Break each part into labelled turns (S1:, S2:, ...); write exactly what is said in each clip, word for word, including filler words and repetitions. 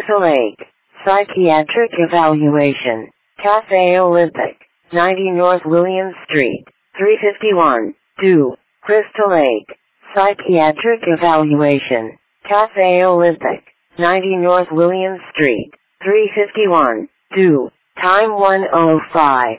S1: Crystal Lake, Psychiatric Evaluation, Cafe Olympic, ninety North Williams Street, three fifty-one, two, Crystal Lake, Psychiatric Evaluation, Cafe Olympic, ninety North Williams Street, three fifty-one, two, time one oh five.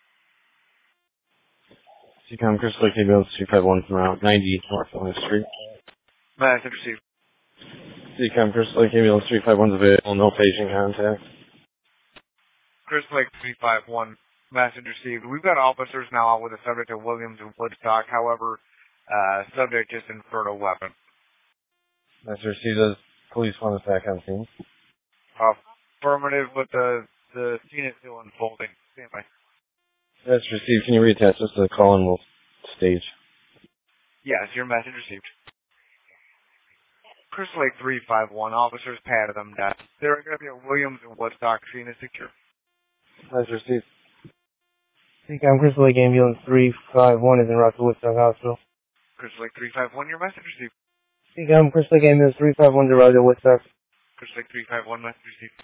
S2: C COM Crystal Lake ambulance two five one from Route ninety North Williams Street.
S3: Mass received.
S2: C COM Crystal Lake ambulance three five one is available, no patient contact.
S3: Crystal Lake three five one, message received. We've got officers now out with the subject of Williams and Woodstock. However, uh, subject just inferred a weapon.
S2: Message received as police want us back on scene.
S3: Affirmative, but the, the scene is still unfolding. Stand by.
S2: Message received. Can you reattach this to the call and we'll stage?
S3: Yes, your message received. Crystal Lake three five one, officers patted them down. They're going to be at Williams and Woodstock. Scene is secure.
S2: Message received. C COM Crystal Lake ambulance three five one is en route to Woodstock Hospital.
S3: Crystal Lake three five one, your message received.
S2: C COM Crystal Lake ambulance three five one is en route to Woodstock.
S3: Crystal Lake three five one, message received.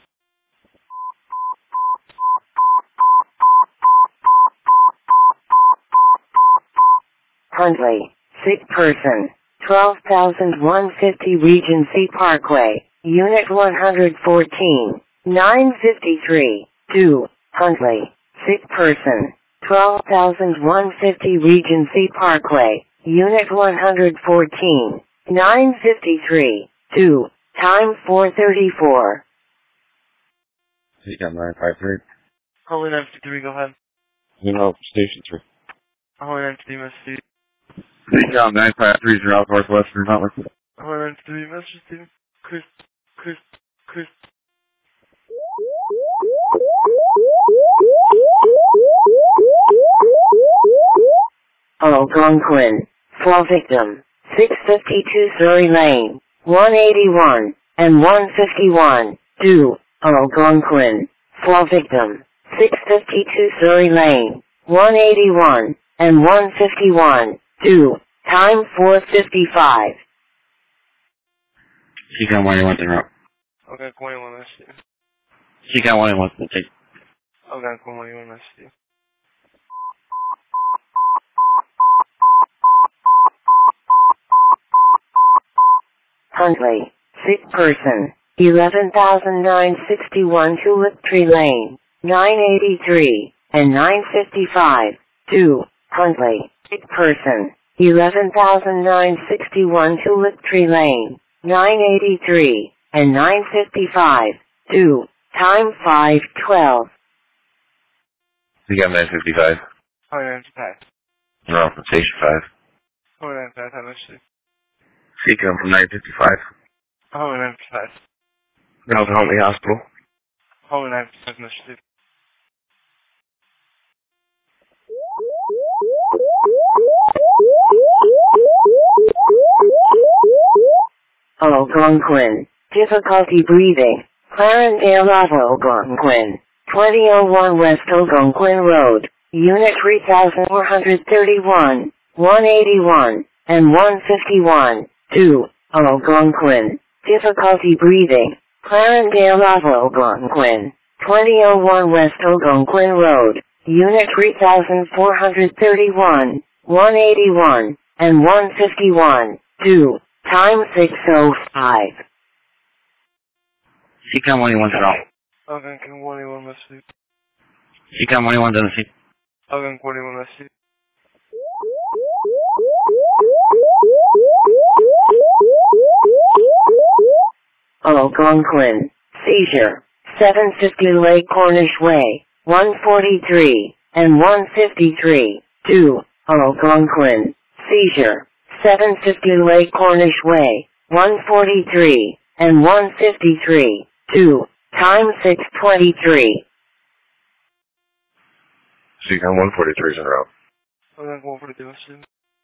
S1: Huntley, sick person, twelve thousand one hundred fifty Regency Parkway, Unit one fourteen, nine fifty-three, two, Huntley, sick person, twelve thousand one hundred fifty Regency Parkway, Unit one fourteen, nine fifty-three, two, time four thirty-four.
S2: C COM nine five three.
S3: Holy nine fifty-three, go ahead.
S2: Email station three.
S3: Holy nine fifty-three, message.
S2: C COM nine five three is route northwestern Huntley.
S3: Holy nine fifty-three, message to Chris, Chris, Chris.
S1: Algonquin, fall victim, six fifty-two Surrey Lane, one eighty-one, and one fifty-one, two, Algonquin, fall victim, six fifty-two Surrey Lane, one eighty-one, and one fifty-one, two, time four fifty-five.
S2: C COM one eighty-one is en route.
S3: Okay, one eighty-one, message.
S2: C COM one eighty-one is take.
S3: Okay, one eighty-one, message.
S1: Huntley, sick person, eleven thousand nine hundred sixty-one Tulip Tree Lane, nine eighty-three, and nine fifty-five, two, Huntley, sick person, eleven thousand nine hundred sixty-one Tulip Tree Lane, nine eighty-three, and nine fifty-five, two, time five twelve.
S2: C COM nine fifty-five.
S3: Holy nine fifty-five.
S2: En route from station five.
S3: Holy nine fifty-five, message.
S2: C COM from nine fifty-five.
S3: Holy nine fifty-five.
S2: Route to Huntley Hospital.
S3: Holy nine fifty-five, message.
S1: Algonquin, difficulty breathing, Clarendale Ave Algonquin, twenty oh one West Algonquin Road, Unit three thousand four hundred thirty-one, one eighty-one, and one fifty-one, two, Algonquin, difficulty breathing, Clarendale Ave Algonquin, twenty oh one West Algonquin Road, Unit three thousand four hundred thirty-one, one eighty-one, and one fifty-one, two, time six oh five.
S2: C COM one eighty-one is en route.
S3: Okay, one eighty-one, message.
S2: C COM one eighty-one is on the scene.
S3: Okay, one eighty-one, message.
S1: Algonquin, seizure, seven fifty Lake Cornish Way, one forty-three, and one fifty-three, two, Algonquin, seizure, seven fifty Lake Cornish Way, one forty-three, and one fifty-three, two, time six twenty-three.
S2: C COM one forty-three is en route.
S3: Okay, one forty-three, message.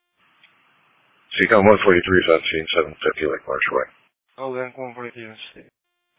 S2: C COM one forty-three is on scene, seven fifty Lake Marsh Way.
S3: Okay, one forty-three, message.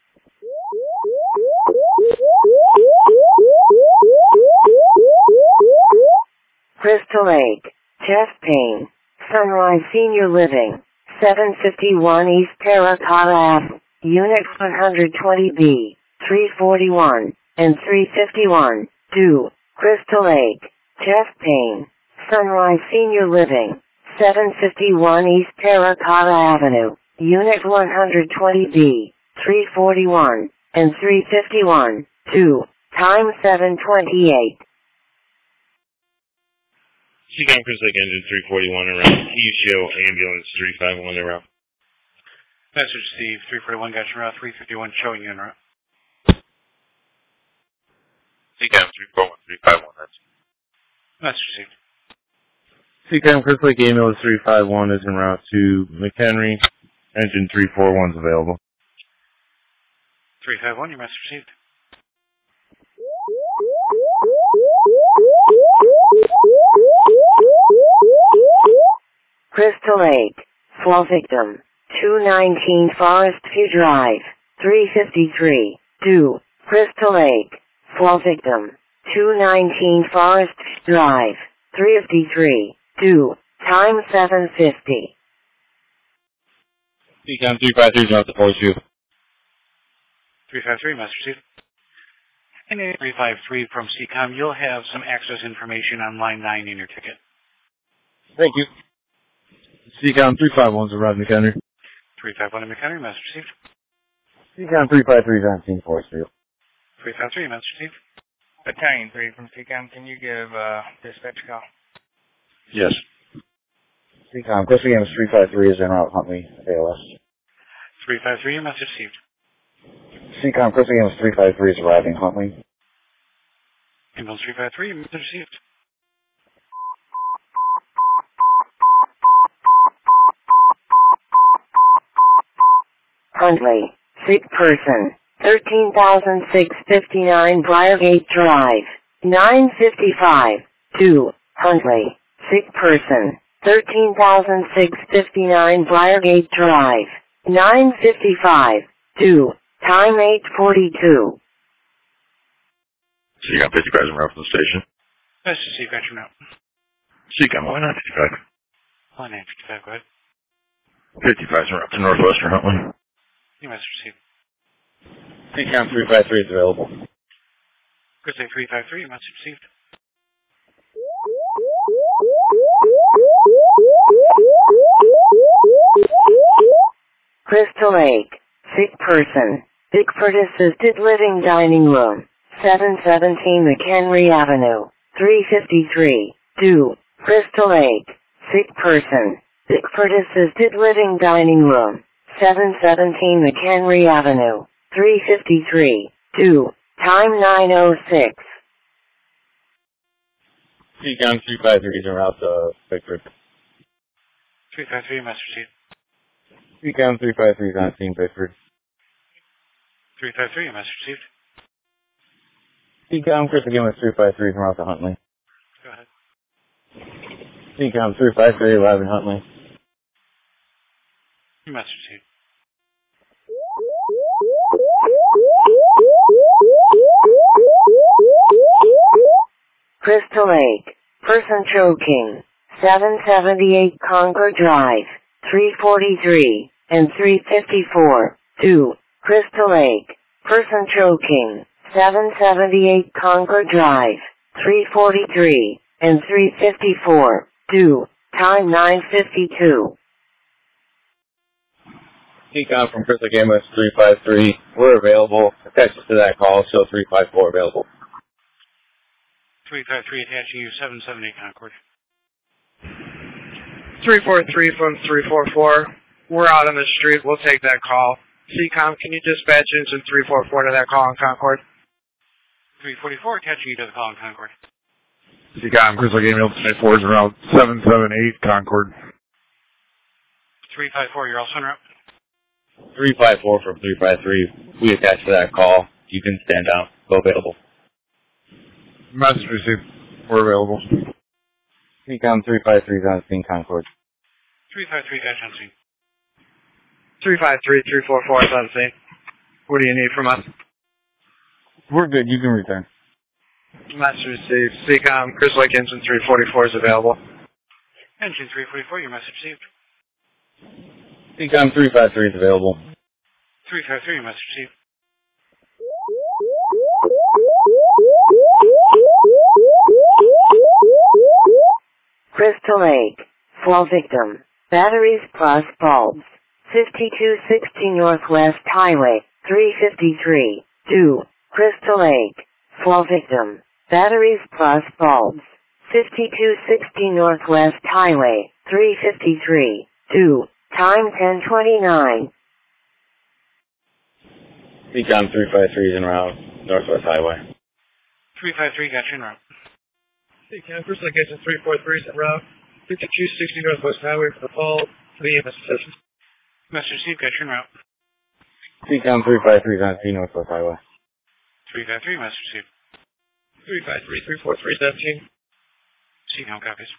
S1: Crystal Lake, chest pain, Sunrise Senior Living, seven fifty-one East Terracotta Avenue, Unit one twenty B, three forty-one, and three fifty-one, two, Crystal Lake, chest pain, Sunrise Senior Living, seven fifty-one East Terracotta Avenue, Unit one twenty B, three forty-one, and three fifty-one, two, time seven twenty-eight.
S4: Seacom Chris Lake Engine three forty-one around. T U C O Ambulance three five one en route.
S5: Message Steve, three forty-one, got you route three fifty-one, showing you en route.
S4: Seacom three four one, three five one, that's.
S5: Message received.
S2: Seacom Chris Lake Ambulance three five one is en route to McHenry. Engine three forty-one is available.
S5: three five one, your message received.
S1: Crystal Lake, fall victim, two nineteen Forest View Drive, three fifty-three, two, Crystal Lake, fall victim, two nineteen Forest View Drive, three fifty-three, two, time seven fifty.
S2: Seacom three five three is out to Forest View.
S5: three five three, message received. And three five three from Seacom, you'll have some access information on line nine in your ticket.
S2: Thank you. Seacom three five one is arrived McHenry.
S5: three five one in McHenry, message received.
S2: Seacom three five three is on scene Forest View.
S5: three five three, message received.
S3: Battalion three from Seacom, can you give uh, dispatch a call?
S4: Yes.
S6: Seacom Chris Lake Ambulance three five three is en route Huntley, A L S.
S5: three five three, your message received.
S6: Seacom Chris Lake Ambulance three five three is arriving Huntley.
S5: Ambulance three five three, your message received.
S1: Huntley, sick person, thirteen thousand six hundred fifty-nine Briargate Drive, nine fifty-five, two, Huntley, sick person, thirteen thousand six hundred fifty-nine Briargate Drive, nine fifty-five, two, time eight forty-two.
S4: Seacom fifty-five is en route from the station.
S5: Message received, got you route.
S4: Seacom line nine fifty-five.
S5: Line nine fifty-five, go ahead.
S4: fifty-five is en route to Northwestern Huntley.
S5: Your message received.
S6: Seacom three five three is available.
S5: Chris Lake three five three, your message received.
S1: Crystal Lake, sick person, Bickford Assisted Living Dining Room, seven seventeen McHenry Avenue, three fifty-three, two, Crystal Lake, sick person, Bickford Assisted Living Dining Room, seven seventeen McHenry Avenue, three fifty-three, two, time nine oh six.
S6: Seacom three five three is en route to Bickford.
S5: three five three, your message received.
S6: Seacom three five three is on scene Bickford.
S5: three five three, your message received.
S6: Seacom Chris Lake Ambulance three five three is en route to Huntley.
S5: Go ahead.
S6: Seacom three five three arriving Huntley.
S5: Your message received.
S1: Crystal Lake, person choking, seven seventy-eight Concord Drive, three forty-three, and three fifty-four, two, Crystal Lake, person choking, seven seventy-eight Concord Drive, three forty-three, and three fifty-four, two, time nine fifty-two.
S6: Seacom from Chris Lake Ambulance three five three, we're available. Attached to that call, show three five four available.
S5: three five three attaching you seven seven eight Concord.
S3: three four three from three four four. We're out on the street. We'll take that call. Seacom, can you dispatch engine three four four to that call on Concord?
S5: three forty-four attaching you to the call in Concord.
S7: Seacom Chris Lake Ambulance nine four is around seven seven eight Concord.
S5: three five four, you're also en route.
S6: three five four from three five three, we attached to that call. You can stand down. Go available.
S7: Message received. We're available.
S6: Seacom three five three is on scene Concord.
S5: three five three, dash on scene.
S3: three five three, three four four is on scene. What do you need from us?
S6: We're good. You can return.
S3: Message received. Seacom, Chris Lake engine three forty-four is available.
S5: Engine three forty-four, your message received.
S6: Seacom three five three is available.
S5: three five three, message received.
S1: Crystal Lake. Flow victim. Batteries plus bulbs. fifty-two sixty Northwest Highway, three fifty-three, two. Crystal Lake. Flow victim. Batteries plus bulbs. fifty-two sixty Northwest Highway, three fifty-three, two. Time ten twenty-nine.
S6: Seacom three five three is en route, Northwest Highway.
S5: three five three, got you en route.
S2: Seacom First Location three four three is en route, fifty-two sixty Northwest Highway for the call for the E M S station.
S5: Message received, got you en route.
S6: Seacom three five three is on three Northwest Highway.
S5: three five three, message received.
S2: three five three, three four three, seventeen.
S5: Seacom copies.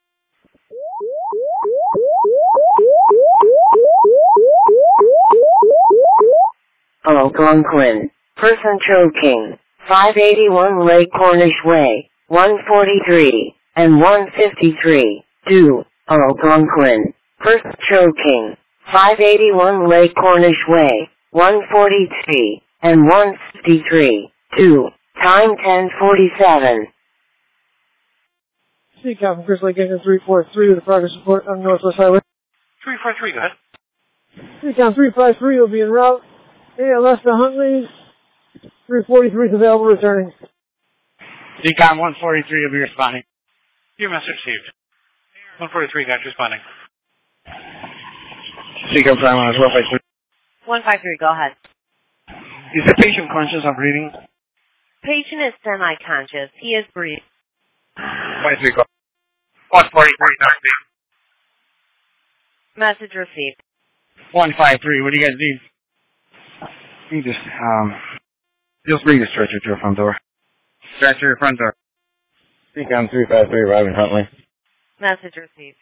S1: Algonquin. Person choking. five eighty-one Lake Cornish Way, one forty-three, and one fifty-three, two. Algonquin. Person choking. five eighty-one Lake Cornish Way, one forty-three, and one fifty-three, two. Time ten forty-seven.
S2: Seacom First Location three four three with a progress report on Northwest Highway.
S5: three four three, go ahead.
S2: Seacom three five three will be en route. A L S to Huntley. three forty-three is available returning.
S8: Seacom one forty-three will be responding.
S5: Your message received. one forty-three, got you responding.
S8: Seacom Prime on one five three.
S9: one five three, go ahead.
S8: Is the patient conscious or breathing?
S9: Patient is semi-conscious. He is breathing.
S8: one three, go. one forty-three,
S9: Message received.
S8: one five three, what do you guys need? You just, um, just bring the stretcher to the front door. Stretcher to the front door.
S6: Seacom three five three arriving Huntley.
S9: Message received.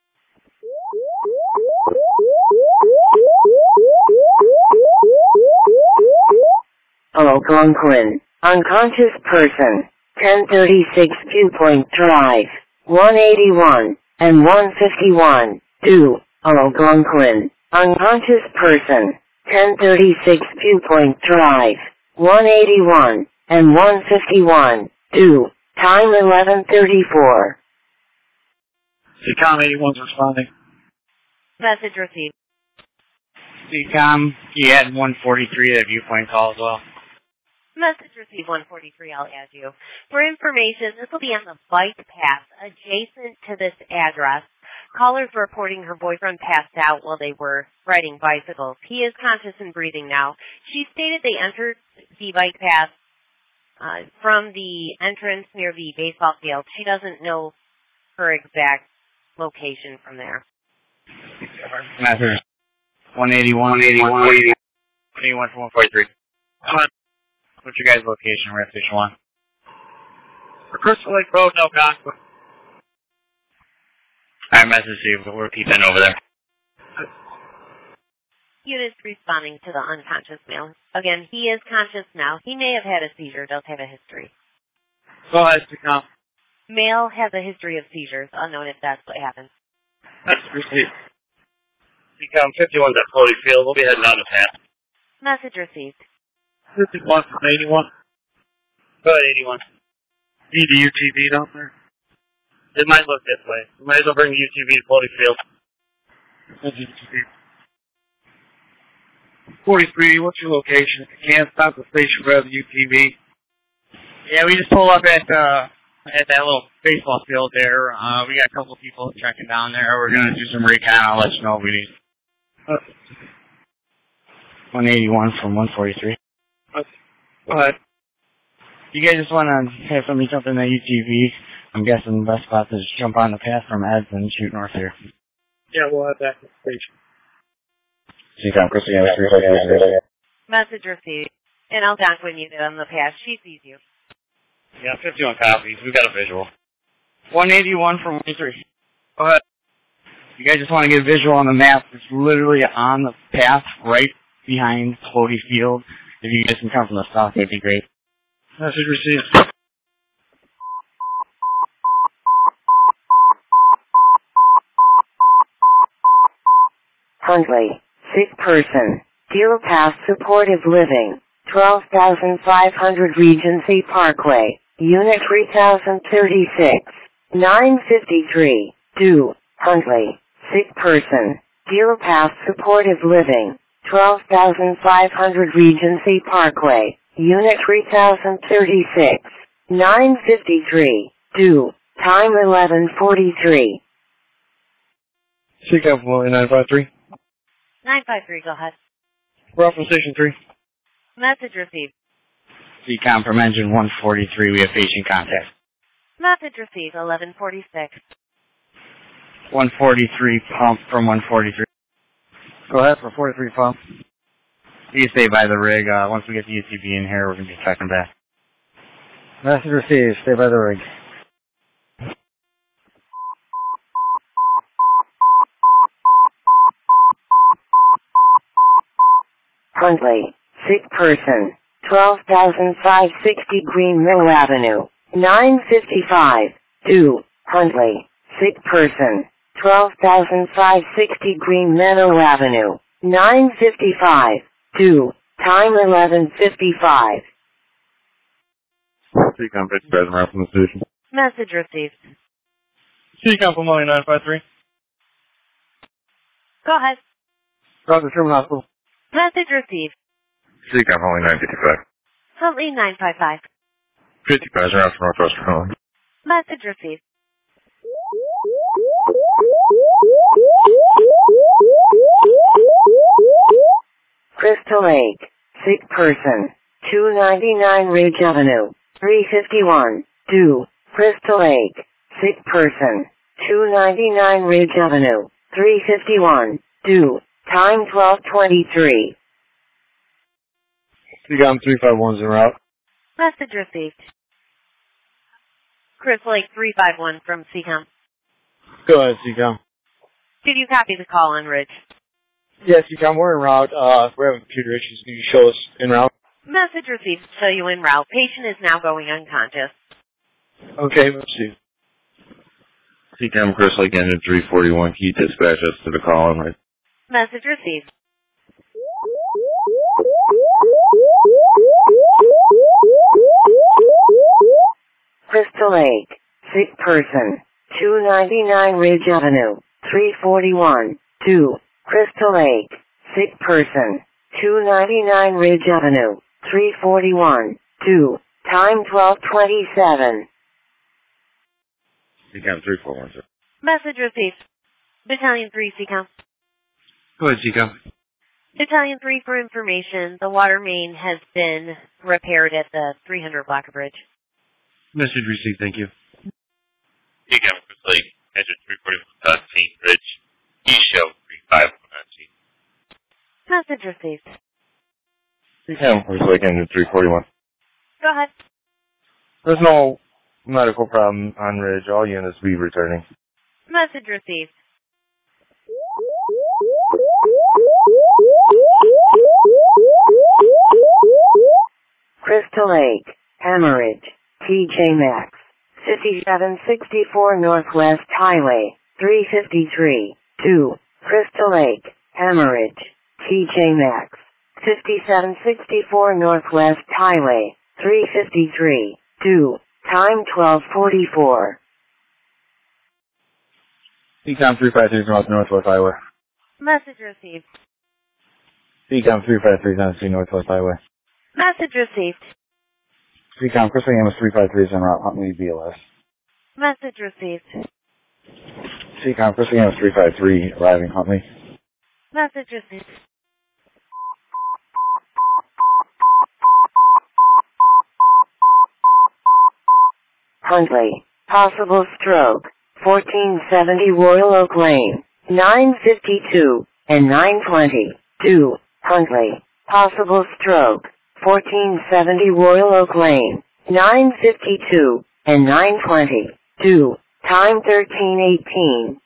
S1: Algonquin. Unconscious person. ten thirty-six Viewpoint Drive, one eighty-one, and one fifty-one, two. Algonquin. Unconscious person. ten thirty-six Viewpoint Drive, one eighty-one, and one fifty-one, two. Time eleven thirty-four.
S8: Seacom eighty-one's responding.
S9: Message received.
S8: Seacom, he had one forty-three at viewpoint call as well.
S9: Message received one forty-three, I'll add you. For information, this will be on the bike path adjacent to this address. Callers reporting her boyfriend passed out while they were riding bicycles. He is conscious and breathing now. She stated they entered the bike path uh, from the entrance near the baseball field. She doesn't know her exact location from there.
S8: Message. one eighty-one, one eighty-one, one eighty-one from one forty-three. What's your guys' location? We're at Station one. For Crystal Lake Road, no conflict. Alright, message to you, but we're keeping over there.
S9: Units responding to the unconscious male. Again, he is conscious now. He may have had a seizure, does have a history.
S8: Go ahead, Seacom.
S9: Male has a history of seizures, unknown if that's what happened.
S8: That's received. Seacom fifty-one's at Floaty Field. We'll be heading down the path.
S9: Message received.
S8: fifty-one from eighty-one. Go ahead, eighty-one. Need the U T V down there? It might look this way. We might as well bring the U T V to Floaty Field. That's U T V. forty-three, what's your location? If you can't stop the station, grab the U T V. Yeah, we just pulled up at uh at that little baseball field there. Uh, we got a couple of people checking down there. We're gonna do some recon. I'll let you know if we need. Uh, one eighty-one from one forty-three. Uh, but you guys just want to have somebody jump in that U T V? I'm guessing the best spot is jump on the path from Eds and shoot north here. Yeah, we'll have that at the station.
S6: Seacom Crystal Lake three five three.
S9: Message received. And Algonquin unit on the path. She sees you.
S8: Yeah, fifty-one copies. We've got a visual. one eighty-one from one three. Go ahead. You guys just want to get a visual on the map. It's literally on the path right behind Floaty Field. If you guys can come from the south, that'd be great. Message received.
S1: Huntley. Sick person. Deer Pass Supportive Living, twelve thousand five hundred Regency Parkway, Unit three thousand thirty-six, nine fifty-three, two, Huntley, sick person, Deer Pass Supportive Living, twelve thousand five hundred Regency Parkway, Unit three thousand thirty-six, nine fifty-three, two, time eleven forty-three.
S2: C COM from nine five three.
S9: nine five three, go ahead.
S2: We're off from Station three.
S9: Message received.
S8: C COM from Engine one forty-three, we have patient contact.
S9: Message received, eleven forty-six.
S8: one forty-three pump from one forty-three.
S2: Go ahead for forty-three pump.
S8: You can stay by the rig. Uh, once we get the U T B in here, we're going to be checking back.
S2: Message received. Stay by the rig.
S1: Huntley, sick person, twelve thousand five hundred sixty Green Mill Avenue, nine fifty-five, two, Huntley, sick person, twelve thousand five hundred sixty Green Meadow Avenue, nine fifty-five, two, time eleven fifty-five.
S7: C COM fifty present around from the station.
S9: Message received.
S2: C COM from nine five three.
S9: Go ahead.
S2: Roger, Sherman Hospital.
S9: Message received.
S7: C COM only nine fifty-five.
S9: Huntley nine five five.
S7: fifty present around from Northwestern Holland.
S9: Message received.
S1: Crystal Lake, sick person, two ninety-nine Ridge Avenue, three fifty-one, two, Crystal Lake, sick person, two ninety-nine Ridge Avenue, three fifty-one, two, time twelve twenty-three.
S2: C COM three five one's en route.
S9: Message received. Chris Lake three five one from C COM.
S2: Go ahead, C COM.
S9: Did you copy the call on Ridge?
S2: Yes, C COM, we're en route. Uh, we're having computer issues. Can you show us en route?
S9: Message received. Show you en route. Patient is now going unconscious.
S2: Okay, let's see.
S6: C COM Chris Lake Engine three forty-one, can you dispatch us to the call and right?
S9: Message received.
S1: Crystal Lake, sick person, two ninety-nine Ridge Avenue, three forty-one, two, Crystal Lake, sick person, two ninety-nine Ridge Avenue, three forty-one, two, time twelve twenty-seven.
S6: C COM three four one, sir.
S9: Message received. Battalion three, C COM.
S2: Go ahead, C COM.
S9: Battalion three for information. The water main has been repaired at the three hundred block of bridge.
S2: Message received, thank you.
S4: C COM Chris Lake, Engine three forty-one, Team Ridge, E show three five one, Team.
S9: Message received.
S6: C COM Chris Lake Engine three forty-one.
S9: Go ahead.
S6: There's no medical problem on Ridge. All units will be returning.
S9: Message received.
S1: Crystal Lake, Hemorrhage, T J Maxx, fifty-seven sixty-four Northwest Highway, three fifty-three, two, Crystal Lake, Hemorrhage, T J Maxx, fifty-seven sixty-four Northwest Highway, three fifty-three, two, time twelve forty-four.
S2: C COM three five three North Northwest Highway.
S9: Message received.
S2: C COM three five three nine C Northwest Highway.
S9: Message received.
S2: C COM Chris Lake Amos three five three is en route, Huntley B L S.
S9: Message received.
S2: C COM Chris Lake Amos three five three arriving Huntley.
S9: Message received.
S1: Huntley, possible stroke, fourteen seventy Royal Oak Lane, nine fifty-two, and nine twenty, two, Huntley, possible stroke, fourteen seventy Royal Oak Lane, nine fifty-two, and nine twenty, two, time thirteen eighteen.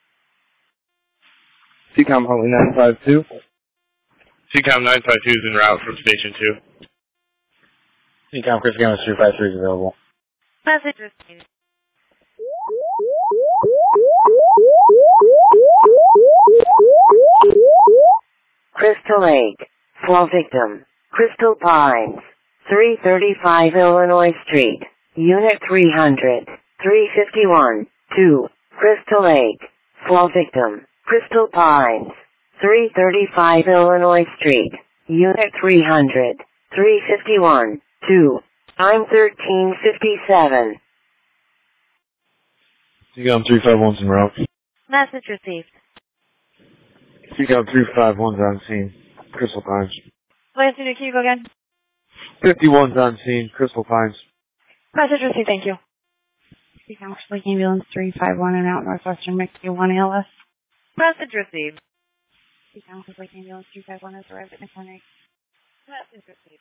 S2: C COM Huntley nine five two.
S4: C COM nine five two is en route from Station two.
S2: C COM Chris Lake Amos three five three is available.
S9: Message received.
S1: Crystal Crystal Lake. Fall victim. Crystal Pines. three thirty-five Illinois Street. Unit three hundred. three fifty-one. two. Crystal Lake. Fall victim. Crystal Pines. three thirty-five Illinois Street. Unit three hundred. three fifty-one. two. Time thirteen fifty-seven.
S7: C COM three five one's en route.
S9: Message received.
S7: C COM three five one's on scene. Crystal Pines.
S10: Lance, can you go again?
S7: fifty-one's on scene. Crystal Pines.
S10: Message received, thank you. C COM Lake Ambulance three five one and out Northwestern McKee one A L S.
S9: Message received.
S10: C COM Lake Ambulance three five one has arrived at McKee.
S9: Message received.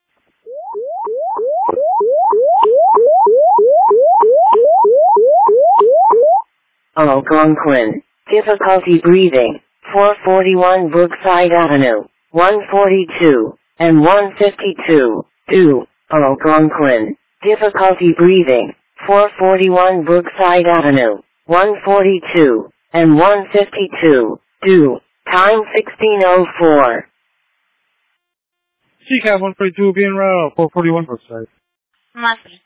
S1: Algonquin. Difficulty breathing. four forty-one Brookside Avenue. one forty-two and one fifty-two. two. Algonquin. Difficulty breathing. four forty-one Brookside Avenue. one forty-two and one fifty-two. two. Time sixteen oh four.
S2: C COM one forty-two will be en route. four forty-one Brookside.
S9: Message.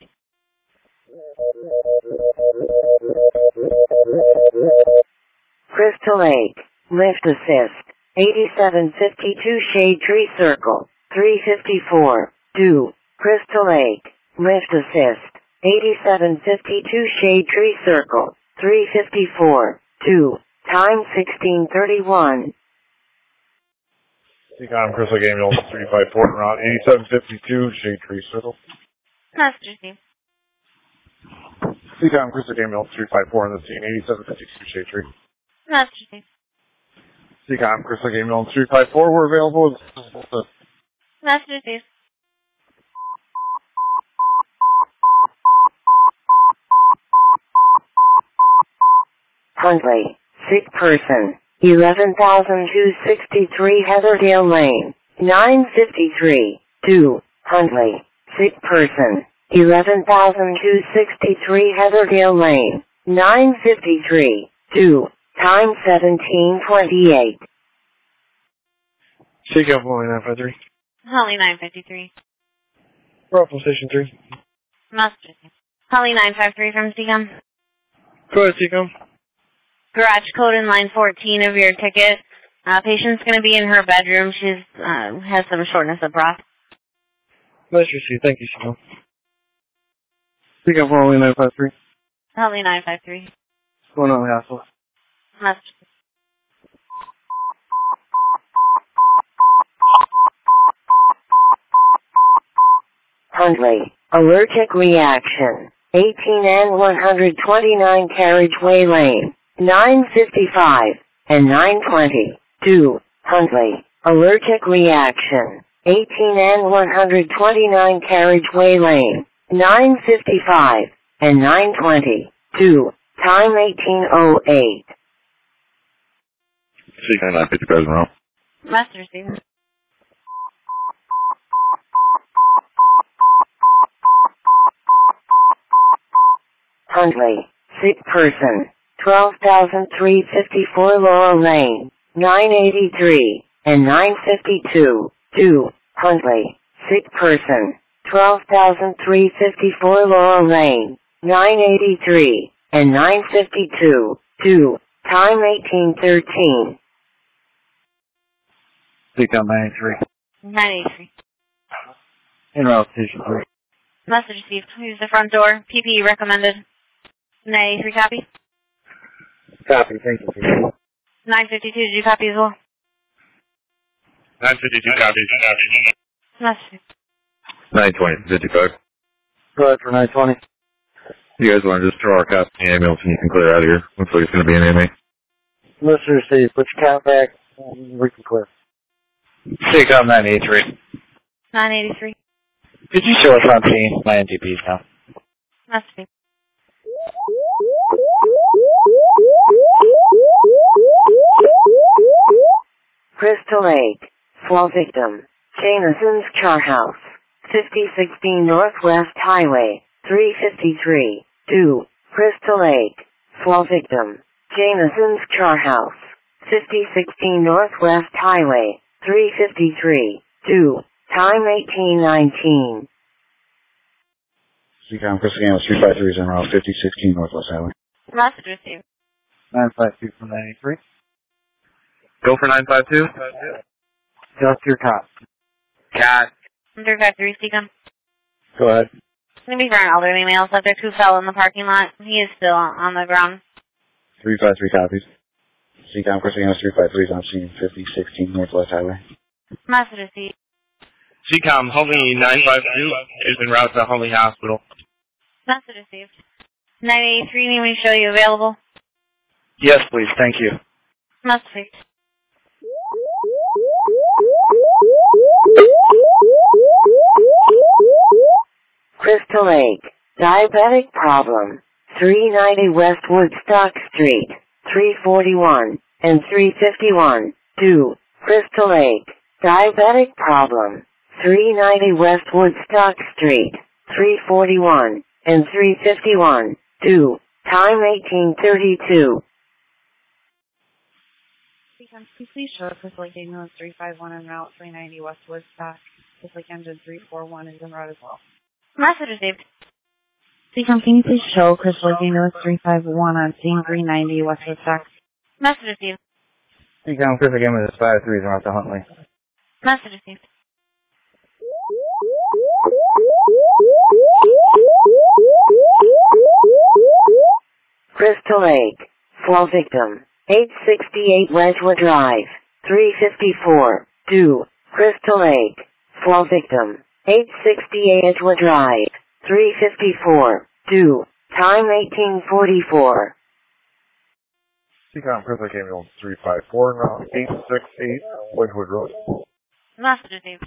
S1: Crystal Lake. Lift assist. eighty-seven fifty-two Shade Tree Circle. three fifty-four. two. Crystal Lake. Lift assist. eighty-seven fifty-two Shade Tree Circle. three fifty-four. two. Time sixteen thirty-one.
S7: C COM Crystal Lake Ambulance three five four en route. eighty-seven fifty-two Shade Tree Circle.
S9: Message received.
S7: C COM Crystal Lake Ambulance three five four on the scene. eighty-seven fifty-two Shade Tree.
S9: Message received.
S7: C COM Crystal Lake Ambulance three five four. We're available.
S9: Message received.
S1: Huntley. Sick person. eleven thousand two hundred sixty-three Heatherdale Lane. nine fifty-three. two. Huntley. Sick person. eleven thousand two hundred sixty-three Heatherdale Lane. nine fifty-three. two. Time seventeen twenty-eight.
S2: C COM one nine five three.
S9: Holly nine fifty-three.
S2: Bravo Station three.
S9: Message received. Holly nine five three from C COM.
S2: Go ahead, C COM.
S9: Garage code in line fourteen of your ticket. Uh, patient's going to be in her bedroom. She's uh, has some shortness of breath.
S2: Message received, thank you, C COM. C COM one nine five three.
S9: Holly nine five three.
S2: What's going on, Hassel?
S9: Message.
S1: Huntley. Allergic reaction. eighteen N one twenty-nine Carriageway Lane. nine fifty-five and nine twenty. two. Huntley. Allergic reaction. eighteen N one twenty-nine Carriageway Lane. nine fifty-five and nine twenty. two. Time eighteen oh eight.
S7: C COM nine fifty-five en route.
S9: Message received.
S1: Huntley. Sick person. twelve thousand three hundred fifty-four Laurel Lane. nine eighty-three and nine fifty-two. two. Huntley. Sick person. twelve thousand three hundred fifty-four Laurel Lane. nine eighty-three and nine fifty-two. two. Time eighteen thirteen.
S2: C COM nine eighty-three.
S9: nine eighty-three.
S2: En route Station three.
S9: Message received. Use the front door. P P E recommended. nine eighty-three copy.
S2: Copy, thank you.
S9: nine fifty-two, did you copy as well?
S4: nine fifty-two copies.
S9: Message.
S7: nine twenty fifty-five.
S2: Go ahead for nine twenty.
S7: You guys want to just throw our cop in the ambulance and you can clear out of here. Looks like it's going to be an A M A.
S2: Message received. Put your count back. We can clear. C COM nine eighty-three.
S9: nine eighty-three.
S2: Could you show us on scene? My N T Ps now.
S9: Message.
S1: Crystal Lake. Fall victim. Jameson's Char House. fifty sixteen Northwest Highway. three fifty-three. two. Crystal Lake. Fall victim. Jameson's Char House. fifty sixteen Northwest Highway. three fifty-three. two. Time eighteen nineteen.
S11: Seacom, Crystal Game three five three is en route fifty sixteen Northwest Highway.
S9: Message received.
S2: nine five two from ninety-three.
S6: Go for nine five two.
S2: Just your top.
S6: Cat.
S9: three five three, Seacom.
S11: Go ahead.
S9: Maybe for an elderly male subject who fell in the parking lot. He is still on the ground.
S11: three five three copies. Seacom, Crystal Game three five three is on scene fifty sixteen Northwest Highway.
S9: Message received.
S4: Seacom, Huntley nine five two is en route to Huntley Hospital.
S9: Message received. nine eighty-three, need me to show you available?
S8: Yes, please. Thank you.
S9: Message received.
S1: Crystal Lake. Diabetic problem. three ninety West Woodstock Street. three forty-one and three fifty-one. two. Crystal Lake. Diabetic problem. three ninety West Woodstock Street. three forty-one and three fifty-one. two. Time eighteen thirty-two.
S10: Please show Crystal Lake ambulance three five one en route three ninety West Woodstock. Crystal Lake engine three four one is en route as well.
S9: Message received.
S10: Seacom, can you please show Crystal Lake ambulance three five one on scene three ninety West Woodstock?
S9: Message received.
S2: Seacom, Crystal Game is five three is en route to Huntley.
S9: Message received.
S1: Crystal Lake. Fall victim. eight sixty-eight Wedgewood Drive. three fifty-four. two. Crystal Lake. Fall victim. eight sixty-eight Edgewood Drive. three fifty-four. two. Time eighteen forty-four.
S7: Seacom, Crystal Game three five four, now eight six eight Wedgewood Road.
S9: Message received.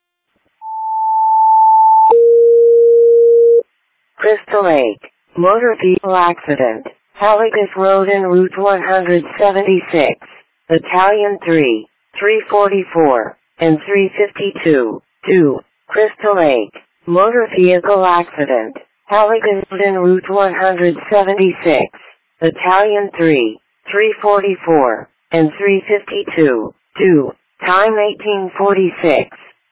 S1: Crystal Lake. Motor vehicle accident. Haligus Road and Route one seventy-six. Battalion three. three forty-four. And three fifty-two. two. Crystal Lake. Motor vehicle accident. Haligus Road and Route one seventy-six. Battalion three. three forty-four. And three fifty-two. two. Time eighteen forty-six.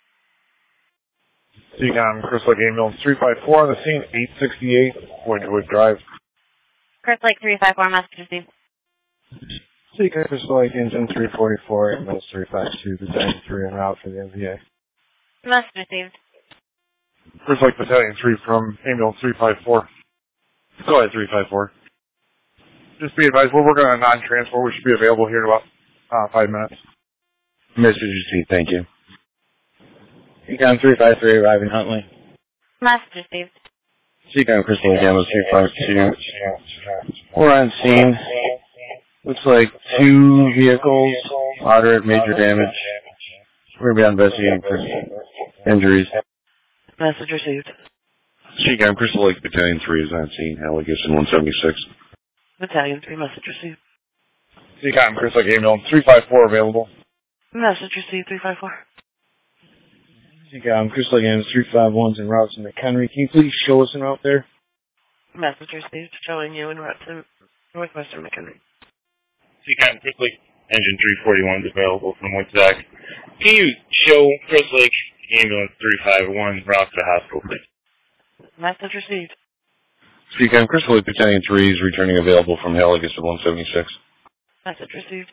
S7: Seacom, Crystal Game three five four on the scene, eight sixty-eight Wedgewood Drive.
S9: Crystal Lake three five four, message received.
S2: Seacom, Crystal Lake engine three forty-four, ambulance three five two, Battalion three en route for the M V A.
S9: Message received.
S7: Crystal Lake Battalion three from ambulance three five four. Go ahead, three five four. Just be advised, we're working on a non-transfer. We should be available here in about uh, five minutes.
S11: Message received, thank you. Seacom three five three arriving Huntley.
S9: Message received.
S11: Seacom, Crystal Lake ambulance three five two. We're on scene. Looks like two vehicles, moderate, major damage. We're going to be investigating for injuries.
S12: Message received.
S11: Seacom, Crystal Lake Battalion three is on scene. Haligus in one seventy-six.
S12: Battalion three, message received.
S7: Seacom, Crystal Lake ambulance three five four available.
S12: Message received, three five four.
S2: Seacom, Crystal Lake ambulance three five one's en route to McHenry. Can you please show us en route there?
S12: Message received, showing you en route to Northwestern McHenry.
S4: Seacom, Crystal Lake engine three forty-one is available from Woodstock. Can you show Crystal Lake ambulance three five one route to the hospital, please?
S12: Message received.
S11: Seacom, Crystal Lake Battalion three is returning available from Haligus at one seventy-six.
S12: Message received.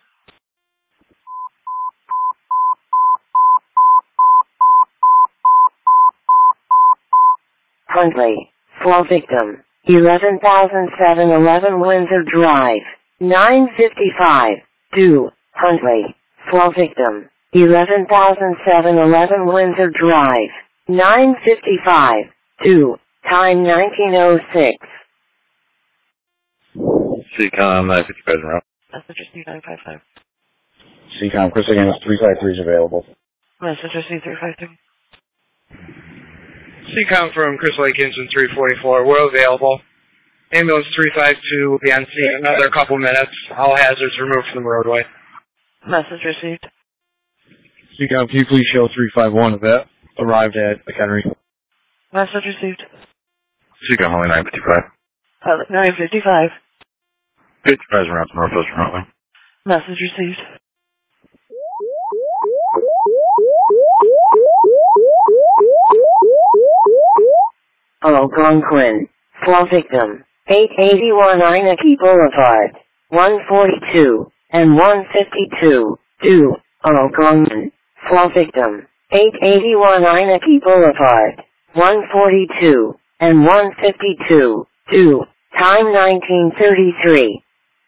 S1: Huntley. Fall victim. eleven thousand seven eleven Windsor Drive. nine fifty-five. two. Huntley. Fall victim. eleven thousand seven eleven Windsor Drive. nine fifty-five. two. Time nineteen oh six.
S11: Seacom, nine fifty-five en route.
S12: Message received, nine five five.
S11: Seacom, Crystal Lake ambulance three five three is available.
S12: Message received, three five three.
S3: Seacom from Crystal Lake engine three forty-four, we're available. Ambulance three five two will be on scene in another couple minutes. All hazards removed from the roadway.
S12: Message received.
S2: Seacom, can you please show three five one of that arrived at McHenry?
S12: Message received.
S11: Seacom, only nine fifty-five.
S12: Pilot nine fifty-five.
S11: fifty-five en route to Northwestern Huntley.
S12: Message received.
S1: Algonquin. Fall victim, eight eighty-one Inaki Boulevard, one forty-two, and one fifty-two, two, Algonquin. Fall victim, eight eighty-one Inaki Boulevard, one forty-two, and one fifty-two, two, time nineteen thirty-three.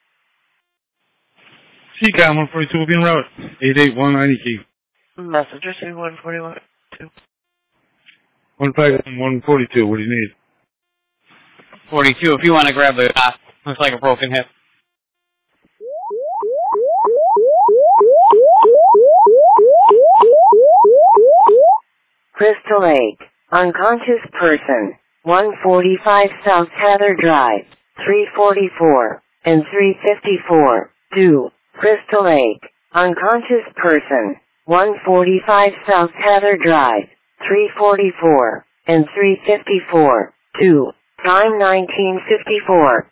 S13: C COM one forty-two will be en route, eight eighty-one Inaki.
S12: Message received one forty-one. two.
S13: one fifty-one, one forty-two, what do you need?
S8: forty-two, if you want to grab the uh, looks like a broken hip.
S1: Crystal Lake, unconscious person, one forty-five South Heather Drive, three forty-four, and three fifty-four, two, Crystal Lake, unconscious person, one forty-five South Heather Drive, three forty-four, and three fifty-four, two, time nineteen fifty-four.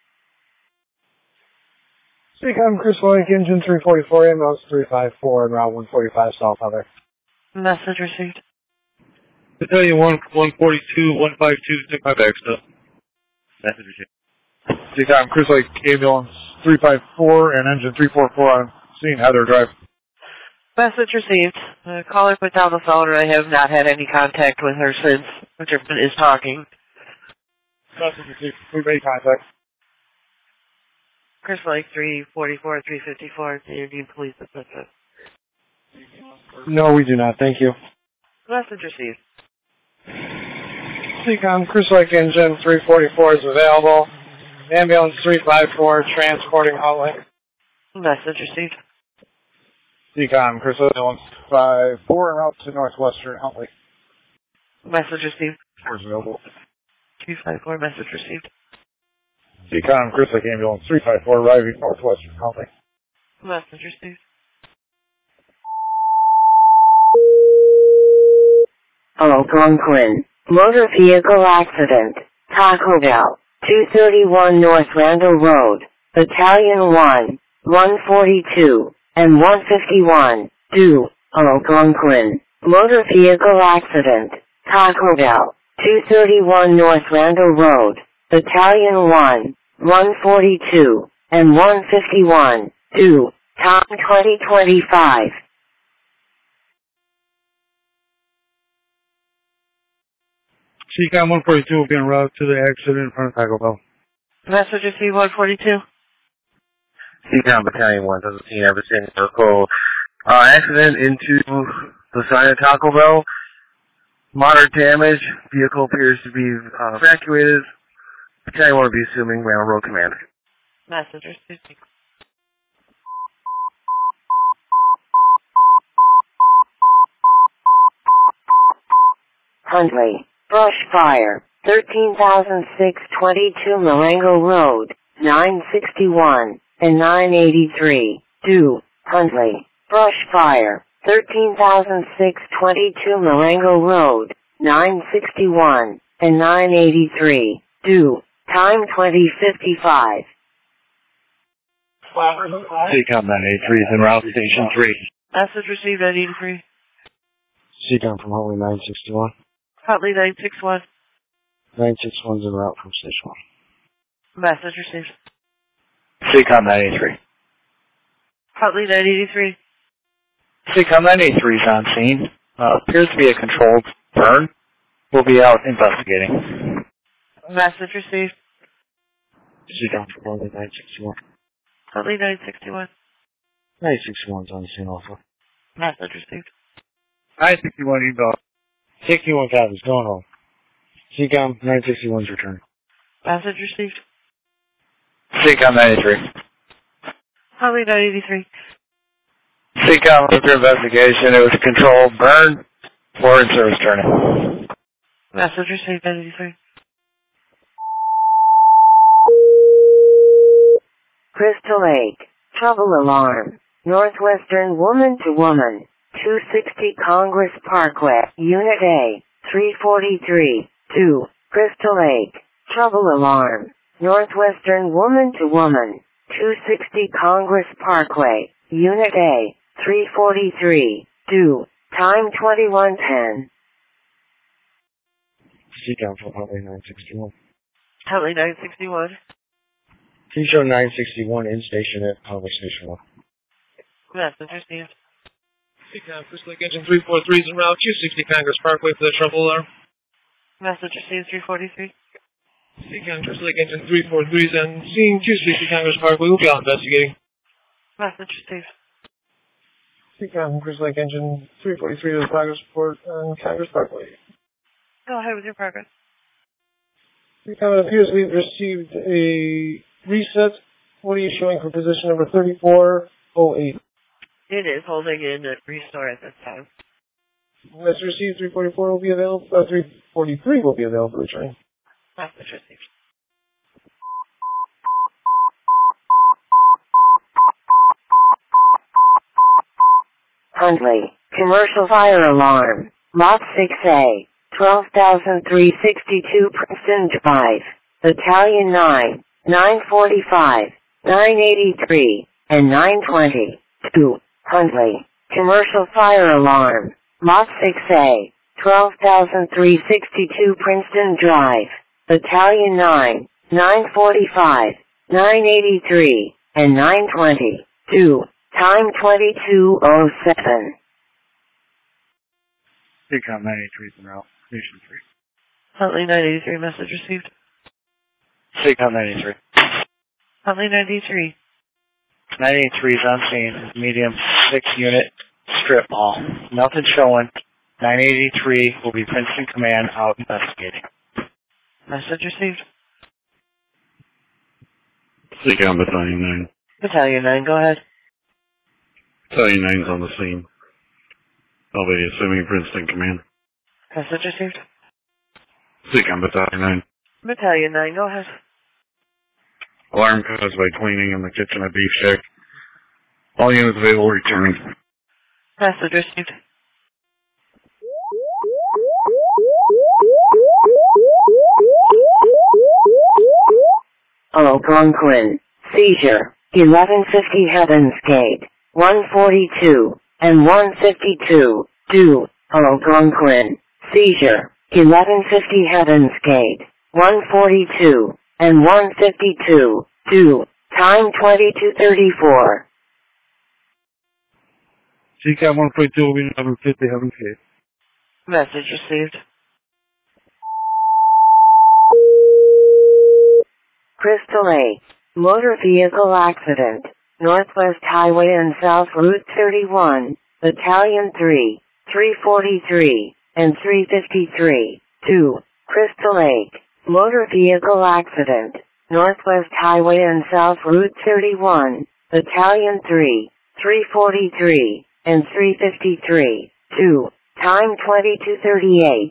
S2: C COM Crystal Lake, engine three forty-four, ambulance three five four, and route one forty-five South Heather.
S12: Message received.
S13: Battalion one, one forty-two, one fifty-two, stick my back stuff.
S4: Message received.
S7: C COM Crystal Lake, ambulance three five four, and engine three forty-four on scene, Heather Drive.
S12: Message received. The caller put down the phone and I have not had any contact with her since Richardson is talking.
S7: Message received. We made contact.
S12: Chris Lake, three forty-four, three fifty-four, do you need police assistance?
S2: No, we do not. Thank you.
S12: Message received.
S2: C COM Crystal Lake, engine three forty-four is available. Ambulance three five four, transporting Outlink.
S12: Message received.
S7: C COM Crystal Lake, ambulance five four, en route to Northwestern Huntley.
S12: Message received.
S7: Four is available.
S12: two five four, message received.
S7: C COM Crystal Lake, ambulance three five four, arriving Northwestern Huntley.
S12: Message received.
S1: Algonquin, motor vehicle accident, Taco Bell, two thirty-one North Randall Road, Battalion one, one forty-two, and one fifty-one, two, Algonquin, motor vehicle accident, Taco Bell, two thirty-one North Randall Road, Battalion one, one forty-two, and one fifty-one, two, time twenty twenty-five.
S13: C COM one forty-two will be en route to the accident in front of Taco Bell.
S12: Message received one forty-two.
S11: C COM Battalion one doesn't see everything. Circle. Uh, accident into the side of Taco Bell. Moderate damage. Vehicle appears to be uh, evacuated. Battalion one will be assuming Randall Road Command.
S12: Message received.
S1: Huntley, brush fire, thirteen thousand six hundred twenty-two Marengo Road, nine sixty-one, and nine eighty-three, two, Huntley, brush fire, thirteen thousand six hundred twenty-two Marengo Road, nine sixty-one, and nine eighty-three, two, time twenty fifty-five.
S13: C COM nine eighty-three is en route to Station three.
S12: Message received nine eighty-three.
S2: C COM from Huntley nine sixty-one.
S12: Huntley nine sixty-one.
S2: nine sixty-one is en route from Station one.
S12: Message received.
S13: C COM nine eighty-three.
S12: Huntley nine eighty-three.
S14: C COM nine eighty-three is on scene. Uh, appears to be a controlled burn. We'll be out investigating.
S12: Message received.
S2: C COM from Huntley nine sixty-one.
S12: Huntley nine sixty-one.
S2: nine sixty-one is on the scene also.
S12: Message received.
S13: nine sixty-one email.
S2: sixty-one copies, going home. C COM nine sixty-one's return.
S12: Message received.
S14: C COM nine eighty-three.
S12: Huntley nine eighty-three.
S14: C COM under investigation. It was a controlled burn. We're in service turning.
S12: Message received nine eighty-three.
S1: Crystal Lake, trouble alarm, Northwestern woman to woman, two sixty Congress Parkway, Unit A, three forty-three, two, Crystal Lake, trouble alarm, Northwestern woman to woman, two sixty Congress Parkway, Unit A, three forty-three, two, time twenty-one ten.
S2: Seacom from Huntley nine sixty-one.
S12: Huntley nine sixty-one.
S2: Please show nine sixty-one in station at Power Station one.
S12: Message received.
S15: Seacom, Crystal Lake Engine three forty-three is en route two sixty Congress Parkway for the trouble alarm.
S12: Message received three forty-three.
S15: Seacom, Crystal Lake Engine three forty-three is on scene two sixty Congress Parkway. We'll be out investigating.
S12: Message received.
S15: Seacom, Crystal Lake Engine three forty-three to the progress report on Congress Parkway.
S12: Go ahead with your progress.
S15: Seacom, it appears we've received a reset. What are you showing for position number thirty-four oh eight?
S12: It is holding in at restore at this time.
S15: Message received. three forty-four will be available. Uh, three forty-three will be available for return.
S12: Message received.
S1: Huntley, commercial fire alarm, Lot six A, twelve thousand three hundred sixty-two Princeton Drive, Battalion nine, nine forty-five, nine eighty-three, and nine twenty. two. Huntley, commercial fire alarm, Lot six A, twelve thousand three hundred sixty-two Princeton Drive, Battalion nine, nine forty-five, nine eighty-three, and nine twenty. two. Time twenty-two oh seven.
S13: Seacom nine eighty-three is en route. Station three.
S12: Huntley nine eighty-three, message received.
S14: Seacom nine eighty-three.
S12: Huntley nine eighty-three.
S14: nine eighty-three is on scene. Medium six unit strip mall. Nothing showing. nine eighty-three will be Princeton Command out investigating.
S12: Message received.
S16: Seacom Battalion nine.
S12: Battalion nine, go ahead.
S16: Battalion nine's on the scene. I'll be assuming Princeton Command.
S12: Message received.
S16: Seacom Battalion nine.
S12: Battalion nine, go ahead.
S16: Alarm caused by cleaning in the kitchen at Beef Shack. All units available return.
S12: Message received.
S1: Algonquin, seizure, eleven fifty Heavens Gate, one forty-two, and one fifty-two, two. Algonquin, seizure, eleven fifty Heavens Gate, one forty-two, and one fifty-two, two. Time twenty-two thirty-four.
S13: Seacom one forty-two will be number fifty Heaven's Gate.
S12: Message received.
S1: Crystal Lake, motor vehicle accident, Northwest Highway and South Route thirty-one, Battalion three, three forty-three, and three fifty-three, two. Crystal Lake, motor vehicle accident, Northwest Highway and South Route thirty-one, Battalion three, three forty-three, and three fifty-three, two. Time twenty-two thirty-eight.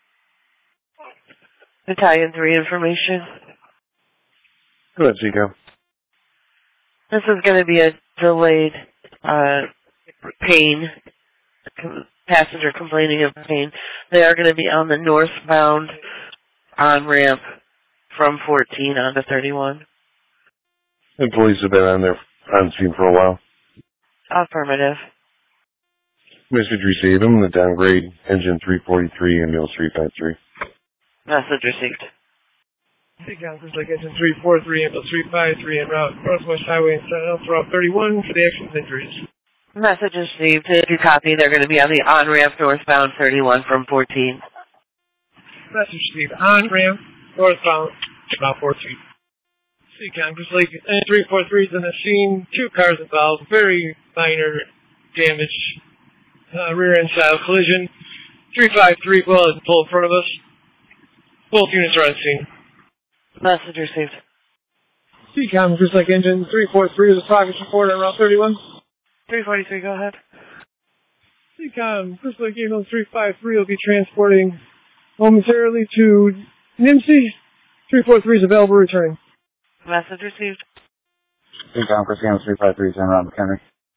S12: Battalion three information.
S2: Go ahead, Seacom.
S12: This is going to be a delayed uh, pain, com- passenger complaining of pain. They are going to be on the northbound on-ramp from fourteen onto thirty-one.
S2: And police have been on there on scene for a while.
S12: Affirmative.
S2: Message received. I'm going to downgrade engine three forty-three, ambulance three fifty-three.
S12: Message received.
S15: Seacom, Crystal Lake Engine three forty-three, ambulance three fifty-three, en route Northwest Highway and South Route thirty-one for the accident injuries.
S12: Message received. If you copy, they're going to be on the on-ramp northbound thirty-one from fourteen.
S15: Message received. On-ramp northbound Route fourteen. Seacom, Crystal Lake Engine three forty-three is in the scene. Two cars involved. Very minor damage. Uh, rear end style collision. three fifty-three well is pulled in front of us. Both units are on scene.
S12: Message received.
S15: Seacom, Crystal Lake Engine three forty-three is a progress report on Route thirty-one.
S12: three forty-three, go ahead.
S15: Seacom, Crystal Lake Engine three fifty-three will be transporting momentarily to Nimsey. three forty-three is available returning.
S12: Message received.
S11: Seacom, Crystal Lake three fifty-three is en route McHenry.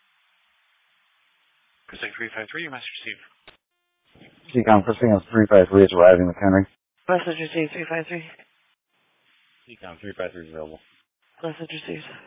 S5: Crystal Lake three fifty-three, your message received.
S11: Seacom, Crystal Lake three fifty-three is arriving McHenry.
S12: Message received, three five three.
S6: Seacom three fifty-three is available.
S12: Message received.